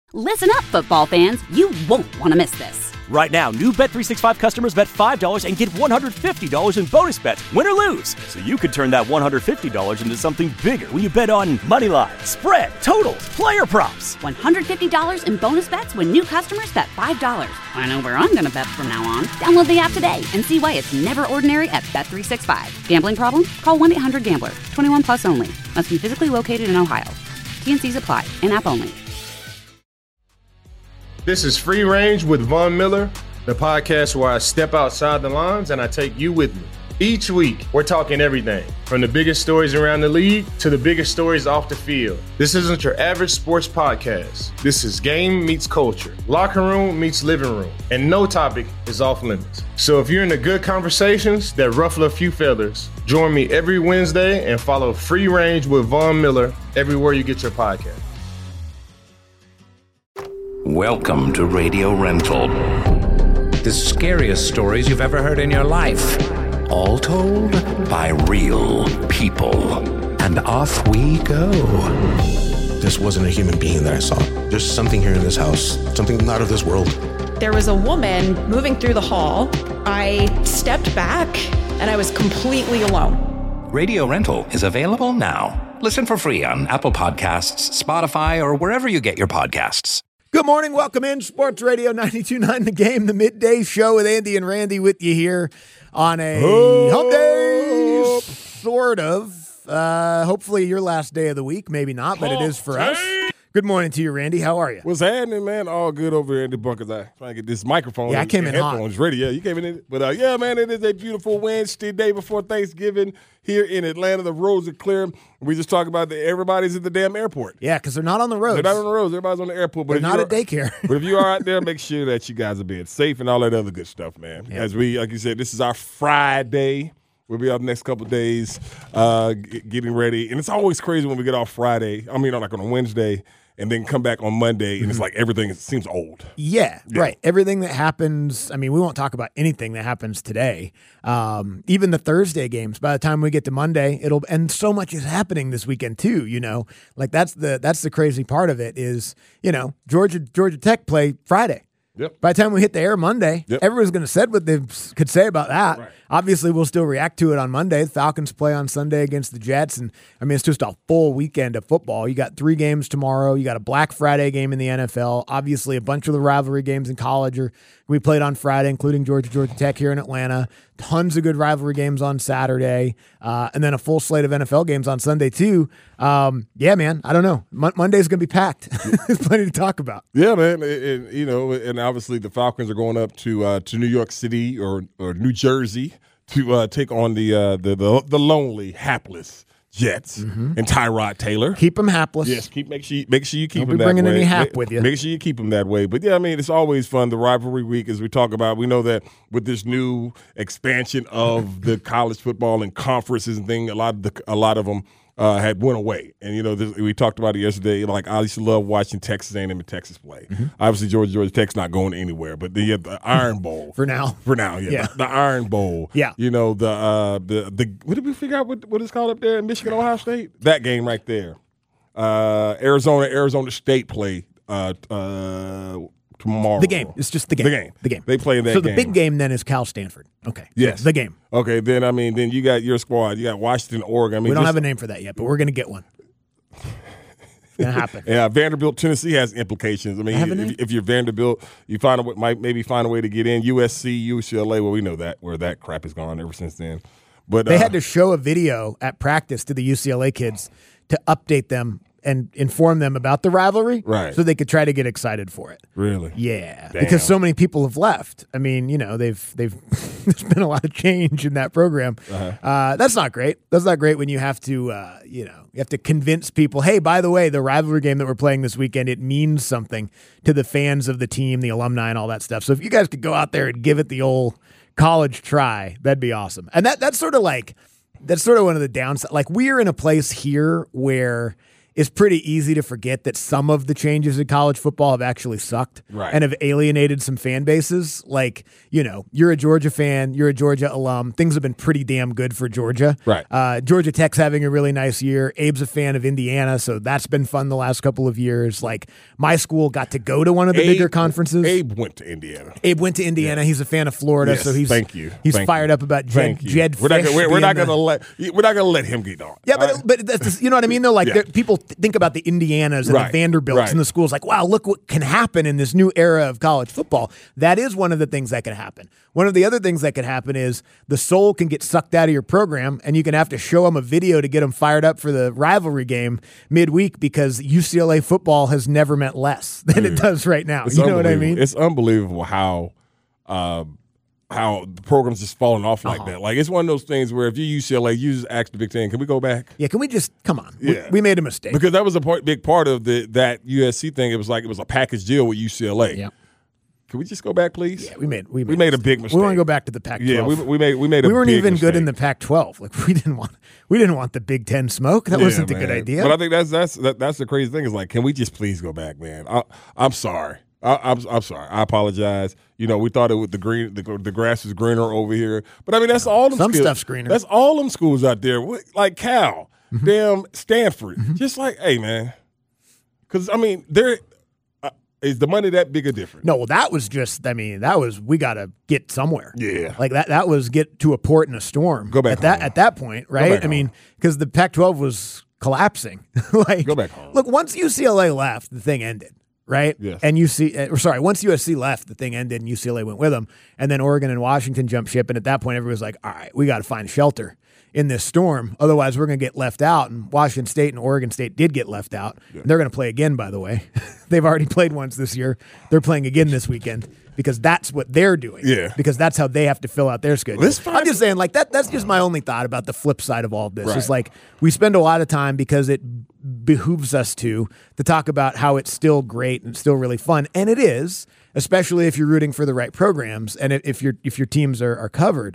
Listen up, football fans. You won't want to miss this. Right now, new Bet365 customers bet $5 and get $150 in bonus bets, win or lose. So you could turn that $150 into something bigger when you bet on money line, spread, totals, player props. $150 in bonus bets when new customers bet $5. I know where I'm going to bet from now on. Download the app today and see why it's never ordinary at Bet365. Gambling problem? Call 1-800-GAMBLER. 21 plus only. Must be physically located in Ohio. T&Cs apply. In-app only. This is Free Range with Von Miller, the podcast where I step outside the lines and I take you with me. Each week, we're talking everything from the biggest stories around the league to the biggest stories off the field. This isn't your average sports podcast. This is game meets culture, locker room meets living room, and no topic is off limits. So if you're into good conversations that ruffle a few feathers, join me every Wednesday and follow Free Range with Von Miller everywhere you get your podcast. Welcome to Radio Rental. The scariest stories you've ever heard in your life. All told by real people. And off we go. This wasn't a human being that I saw. There's something here in this house. Something not of this world. There was a woman moving through the hall. I stepped back and I was completely alone. Radio Rental is available now. Listen for free on Apple Podcasts, Spotify, or wherever you get your podcasts. Good morning. Welcome in Sports Radio 92.9 The Game, the midday show with Andy and Randy with you here on a hump day, sort of. Hopefully your last day of the week. Maybe not, but it is for us. Good morning to you, Randy. How are you? What's happening, man? All good over here in the bunkers. I trying to get this microphone. Yeah, I came in headphones hot. ready. Yeah, you came in. But yeah, man, it is a beautiful Wednesday day before Thanksgiving here in Atlanta. The roads are clear. We just talk about everybody's at the damn airport. Yeah, because they're not on the roads. They're not on the roads. Everybody's on the airport. But they're not at daycare. But if you are out there, make sure that you guys are being safe and all that other good stuff, man. Yep. As we, like you said, this is our Friday. We'll be up next couple of days getting ready. And it's always crazy when we get off Friday. I mean, like on a Wednesday. And then come back on Monday, and it's like everything seems old. Yeah, right. Everything that happens, I mean, we won't talk about anything that happens today. Even the Thursday games, by the time we get to Monday, and so much is happening this weekend too, you know. Like that's the crazy part of it is, you know, Georgia Tech play Friday. Yep. By the time we hit the air Monday, everyone's going to say what they could say about that. Right. Obviously, we'll still react to it on Monday. The Falcons play on Sunday against the Jets, and I mean, it's just a full weekend of football. You got 3 games tomorrow. You got a Black Friday game in the NFL. Obviously, a bunch of the rivalry games in college we played on Friday, including Georgia Tech here in Atlanta. Tons of good rivalry games on Saturday, and then a full slate of NFL games on Sunday too. Yeah, man, I don't know. Monday's going to be packed. There's plenty to talk about. Yeah, man, and you know, and obviously the Falcons are going up to New York City or New Jersey to take on the lonely, hapless Jets and Tyrod Taylor. Keep them hapless. Yes, make sure you keep them that way. Don't be bringing any hap with you. Make sure you keep them that way. But yeah, I mean, it's always fun. The rivalry week, as we talk about, we know that with this new expansion of the college football and conferences and things, a lot of them had went away. And, you know, we talked about it yesterday. Like, I used to love watching Texas A&M and Texas play. Obviously, Georgia Tech's not going anywhere. But the Iron Bowl. For now, yeah. The Iron Bowl. Yeah. You know, the what did we figure out what it's called up there in Michigan, Ohio State? That game right there. Arizona State play tomorrow. The game. It's just the game. The game. They play that game. So the big game then is Cal Stanford. Okay. Yes. So the game. Okay, then you got your squad. You got Washington, Oregon. I mean, we don't have a name for that yet, but we're going to get one. It's going to happen. Yeah, Vanderbilt, Tennessee has implications. I mean, if you're Vanderbilt, you might find a way to get in. USC, UCLA, well, we know that where that crap has gone ever since then. But they had to show a video at practice to the UCLA kids to update them and inform them about the rivalry, right? So they could try to get excited for it. Really? Yeah, Damn. Because so many people have left. I mean, you know, they've there's been a lot of change in that program. That's not great. That's not great when you have to, you have to convince people. Hey, by the way, the rivalry game that we're playing this weekend, it means something to the fans of the team, the alumni, and all that stuff. So if you guys could go out there and give it the old college try, that'd be awesome. And that's sort of one of the downsides. Like, we're in a place here where it's pretty easy to forget that some of the changes in college football have actually sucked and have alienated some fan bases. Like, you're a Georgia fan, you're a Georgia alum. Things have been pretty damn good for Georgia. Right. Georgia Tech's having a really nice year. Abe's a fan of Indiana, so that's been fun the last couple of years. Like, my school got to go to one of the bigger conferences. Abe went to Indiana. Yeah. He's a fan of Florida, so he's fired up about Jed Fish. We're not going to let him get on. Yeah, but that's, you know what I mean though. Like people think about the Indianas and the Vanderbilts and the schools. Like, wow, look what can happen in this new era of college football. That is one of the things that could happen. One of the other things that could happen is the soul can get sucked out of your program, and you can have to show them a video to get them fired up for the rivalry game midweek because UCLA football has never meant less than it does right now. You know what I mean? It's unbelievable how the program's just falling off like that. Like, it's one of those things where if you're UCLA, you just ask the Big Ten, can we go back? Yeah, can we just come on? Yeah. We made a mistake. Because that was a big part of that USC thing. It was a package deal with UCLA. Yeah. Can we just go back, please? Yeah, we made a big mistake. We want to go back to the Pac-12. Yeah, we made a big mistake. We weren't even good in the Pac-12. Like, we didn't want the Big Ten smoke. That wasn't a good idea. But I think that's the crazy thing is, like, can we just please go back, man? I'm sorry. I'm sorry. I apologize. We thought the grass was greener over here, but I mean that's all them. Some stuff's greener. That's all them schools out there, like Cal, damn Stanford. Just like, hey man, because I mean there. Is the money that big a difference? No, well, that was we got to get somewhere. Yeah. Like that was get to a port in a storm. Go back at that point, right? I mean, because the Pac-12 was collapsing. Like, go back home. Look, once UCLA left, the thing ended, right? Yes. And once USC left, the thing ended and UCLA went with them. And then Oregon and Washington jumped ship. And at that point, everybody was like, all right, we got to find shelter in this storm. Otherwise, we're going to get left out. And Washington State and Oregon State did get left out. Yeah. And they're going to play again, by the way. They've already played once this year. They're playing again this weekend because that's what they're doing. Yeah. Because that's how they have to fill out their schedule. I'm just saying, like, that's just my only thought about the flip side of all of this. Right. It's like we spend a lot of time because it behooves us to talk about how it's still great and still really fun. And it is, especially if you're rooting for the right programs and if your teams are covered.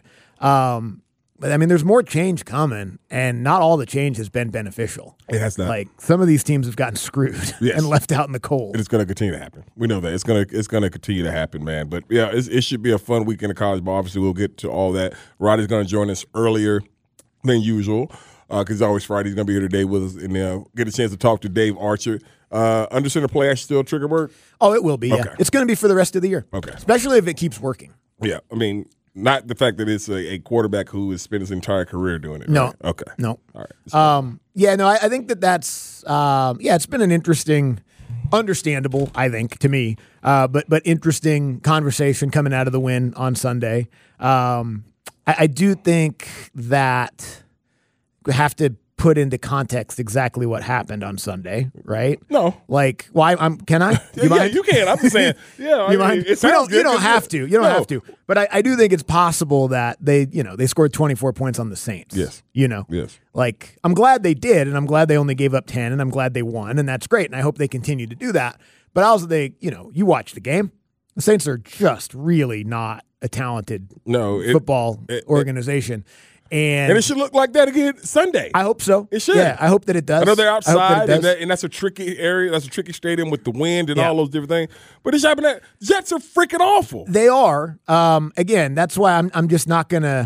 But I mean, there's more change coming, and not all the change has been beneficial. It has not. Like, some of these teams have gotten screwed and left out in the cold. And it's going to continue to happen. We know that it's going to continue to happen, man. But yeah, it should be a fun weekend of college ball. Obviously, we'll get to all that. Roddy's going to join us earlier than usual because always Friday. He's going to be here today with us and get a chance to talk to Dave Archer. Under center play actually still trigger word? Oh, it will be. Okay. Yeah, it's going to be for the rest of the year. Okay, especially if it keeps working. Yeah, I mean. Not the fact that it's a quarterback who has spent his entire career doing it. No. Right? Okay. No. All right. I think that's it's been an interesting, understandable, I think, to me, but interesting conversation coming out of the win on Sunday. I do think that we have to put into context exactly what happened on Sunday, right? No. Like, why? Can I? Yeah, you can. I'm just saying. Yeah, you mind? It sounds good. You don't have to. You don't have to. But I do think it's possible that they scored 24 points on the Saints. Yes. Yes. Like, I'm glad they did, and I'm glad they only gave up 10, and I'm glad they won, and that's great, and I hope they continue to do that. But also, you watch the game. The Saints are just really not a talented football organization. And it should look like that again Sunday. I hope so. It should. Yeah, I hope that it does. I know they're outside, and that's a tricky area. That's a tricky stadium with the wind and all those different things. But it's happening. Jets are freaking awful. They are. Again, that's why I'm just not gonna.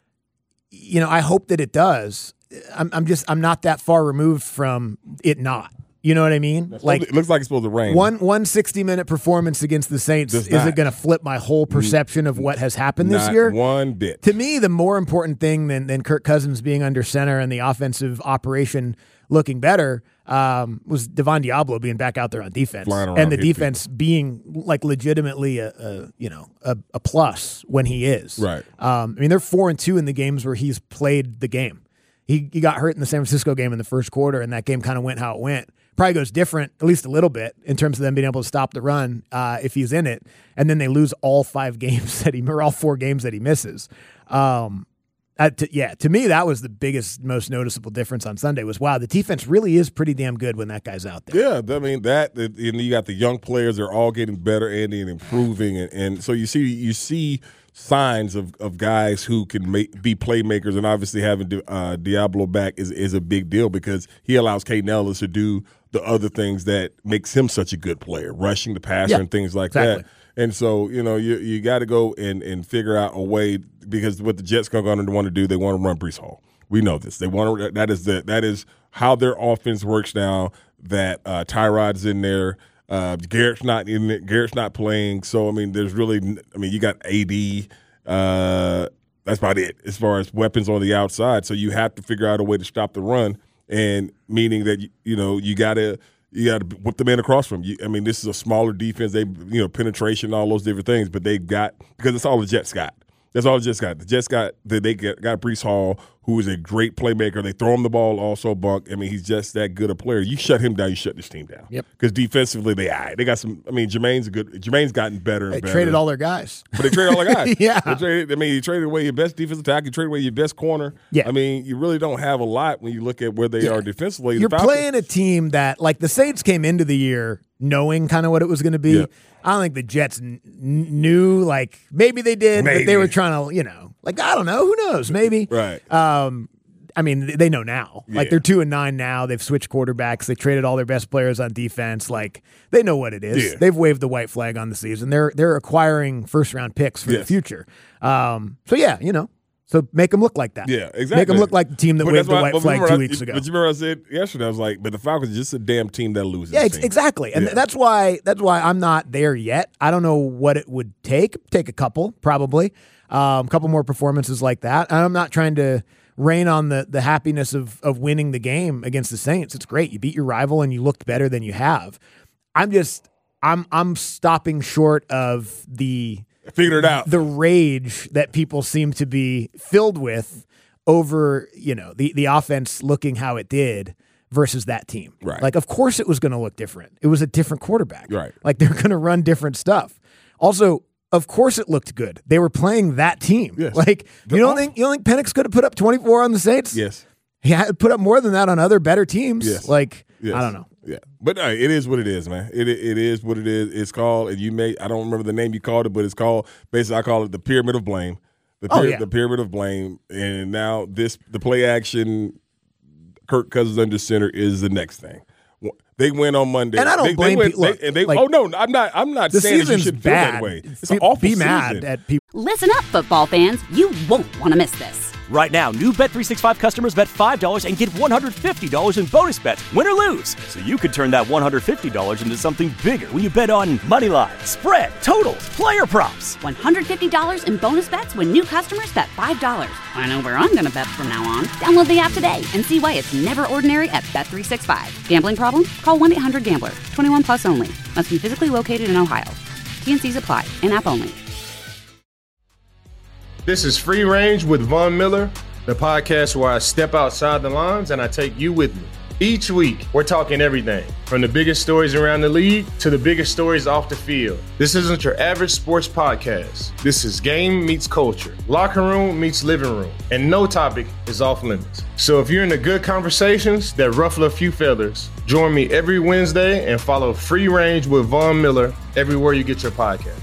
I hope that it does. I'm not that far removed from it not. You know what I mean? Like, it looks like it's supposed to rain. One 60-minute performance against the Saints isn't going to flip my whole perception of what has happened this year. One bit. To me, the more important thing than Kirk Cousins being under center and the offensive operation looking better was Devon Diablo being back out there on defense, and the defense being like legitimately a plus when he is. Right. I mean, they're 4-2 in the games where he's played the game. He got hurt in the San Francisco game in the first quarter, and that game kind of went how it went. Probably goes different, at least a little bit, in terms of them being able to stop the run if he's in it, and then they lose all 5 games or all 4 games that he misses. To me, that was the biggest, most noticeable difference on Sunday was, wow, the defense really is pretty damn good when that guy's out there. Yeah, I mean, you got the young players, they're all getting better, Andy, and improving. And so you see signs of guys who can be playmakers, and obviously having Diablo back is a big deal because he allows Caden Ellis to do the other things that makes him such a good player, rushing the passer and things like that. And so, you got to go and figure out a way, because what the Jets are going to want to do, they want to run Breece Hall. We know this. They want to. That is how their offense works now. That Tyrod's in there. Garrett's not in it. Garrett's not playing. So there's really. You got AD. That's about it as far as weapons on the outside. So you have to figure out a way to stop the run, and meaning that you got to whip the man across from you. This is a smaller defense. They penetration, all those different things, but they got, because it's all the Jets got. That's all the Jets got. The Jets got Breece Hall, who is a great playmaker. They throw him the ball also, Bunk. He's just that good a player. You shut him down, you shut this team down. Yep. Because defensively, they got some. Jermaine's gotten better and better. They traded all their guys. But they traded all their guys. Yeah. You traded away your best defensive tackle. You traded away your best corner. Yeah. You really don't have a lot when you look at where they are defensively. You're playing a team that, like, the Saints came into the year knowing kind of what it was going to be. Yeah. I don't think the Jets knew. Like, maybe they did, but they were trying to, I don't know. Who knows? Maybe. Right. They know now. Yeah. Like, they're 2-9 now. They've switched quarterbacks. They traded all their best players on defense. Like, they know what it is. Yeah. They've waved the white flag on the season. They're acquiring first-round picks for the future. So make them look like that. Yeah, exactly. Make them look like the team that waved the white flag 2 weeks ago. But you remember I said yesterday, I was like, but the Falcons are just a damn team that loses. Yeah, exactly. And that's why I'm not there yet. I don't know what it would take. Take a couple, probably. A couple more performances like that. And I'm not trying to rain on the happiness of winning the game against the Saints. It's great. You beat your rival and you looked better than you have. I'm stopping short of figured it out. The rage that people seem to be filled with over, the offense looking how it did versus that team. Right. Like, of course it was going to look different. It was a different quarterback. Right. Like, they're going to run different stuff. Also, of course it looked good. They were playing that team. Yes. Like, you don't think Penix could have put up 24 on the Saints? Yes. He had put up more than that on other better teams. Yes. Like, yes. I don't know. Yeah, but it is what it is, man. It is what it is. It's called, and I don't remember the name you called it, but it's called, basically I call it the pyramid of blame. The pyramid of blame. And now the play action, Kirk Cousins under center is the next thing. They win on Monday. And I don't blame people. I'm not saying that you should feel that way. It's an awful season. Be mad at people. Listen up, football fans. You won't want to miss this. Right now, new Bet365 customers bet $5 and get $150 in bonus bets, win or lose. So you could turn that $150 into something bigger when you bet on moneyline, spread, totals, player props. $150 in bonus bets when new customers bet $5. I know where I'm going to bet from now on. Download the app today and see why it's never ordinary at Bet365. Gambling problem? Call 1-800-GAMBLER. 21 plus only. Must be physically located in Ohio. T&Cs apply. In-app only. This is Free Range with Von Miller, the podcast where I step outside the lines and I take you with me. Each week, we're talking everything from the biggest stories around the league to the biggest stories off the field. This isn't your average sports podcast. This is game meets culture, locker room meets living room, and no topic is off limits. So if you're into good conversations that ruffle a few feathers, join me every Wednesday and follow Free Range with Von Miller everywhere you get your podcast.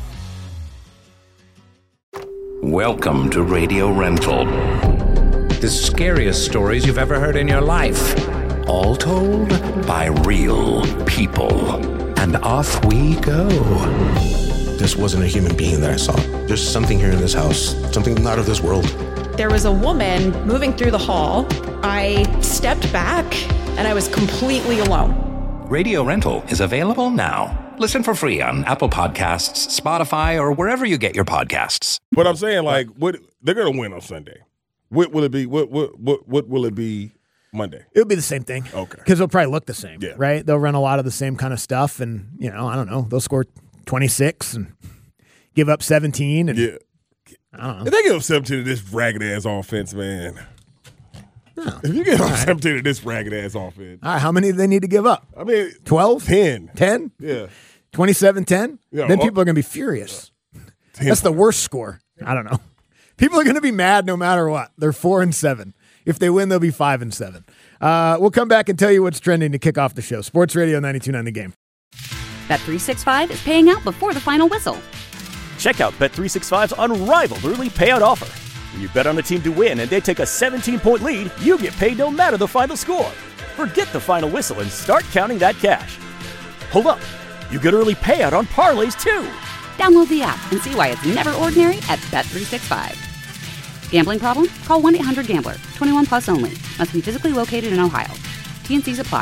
Welcome to Radio Rental. The scariest stories you've ever heard in your life. All told by real people. And off we go. This wasn't a human being that I saw. There's something here in this house. Something not of this world. There was a woman moving through the hall. I stepped back and I was completely alone. Radio Rental is available now. Listen for free on Apple Podcasts, Spotify, or wherever you get your podcasts. But I'm saying, they're going to win on Sunday. What will it be? What will it be Monday? It'll be the same thing. Okay. Because they'll probably look the same, right? They'll run a lot of the same kind of stuff, and, I don't know, they'll score 26 and give up 17. And, I don't know. If they give up 17 to this ragged-ass offense, man. No. If you give up 17 to this ragged-ass offense. All right, how many do they need to give up? 12? 10. 10? Yeah. 27-10? Then people are going to be furious. That's the worst score. I don't know. People are going to be mad no matter what. They're 4-7. If they win, they'll be 5-7. We'll come back and tell you what's trending to kick off the show. Sports Radio 92.9 The Game. Bet365 is paying out before the final whistle. Check out Bet365's unrivaled early payout offer. When you bet on a team to win and they take a 17-point lead, you get paid no matter the final score. Forget the final whistle and start counting that cash. Hold up. You get early payout on parlays, too. Download the app and see why it's never ordinary at Bet365. Gambling problem? Call 1-800-GAMBLER. 21 plus only. Must be physically located in Ohio. T&Cs apply.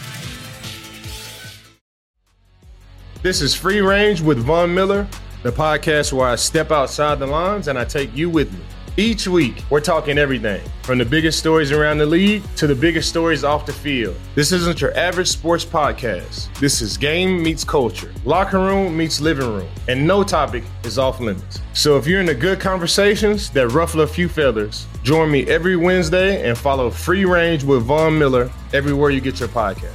This is Free Range with Von Miller, the podcast where I step outside the lines and I take you with me. Each week, we're talking everything from the biggest stories around the league to the biggest stories off the field. This isn't your average sports podcast. This is game meets culture, locker room meets living room, and no topic is off limits. So if you're into good conversations that ruffle a few feathers, join me every Wednesday and follow Free Range with Von Miller everywhere you get your podcast.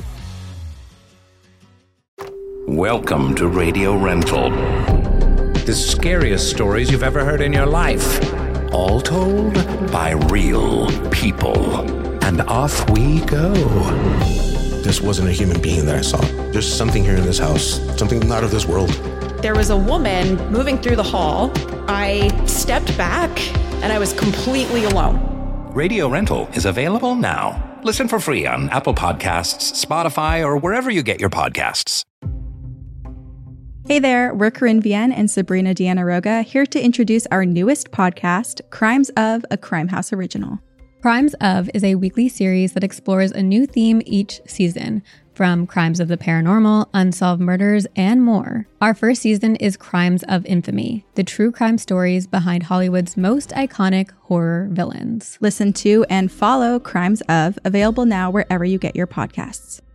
Welcome to Radio Rental. The scariest stories you've ever heard in your life. All told by real people. And off we go. This wasn't a human being that I saw. There's something here in this house, something not of this world. There was a woman moving through the hall. I stepped back and I was completely alone. Radio Rental is available now. Listen for free on Apple Podcasts, Spotify, or wherever you get your podcasts. Hey there, we're Corinne Vienne and Sabrina Deanna Roga, here to introduce our newest podcast, Crimes of, a Crime House original. Crimes of is a weekly series that explores a new theme each season, from crimes of the paranormal, unsolved murders, and more. Our first season is Crimes of Infamy, the true crime stories behind Hollywood's most iconic horror villains. Listen to and follow Crimes of, available now wherever you get your podcasts.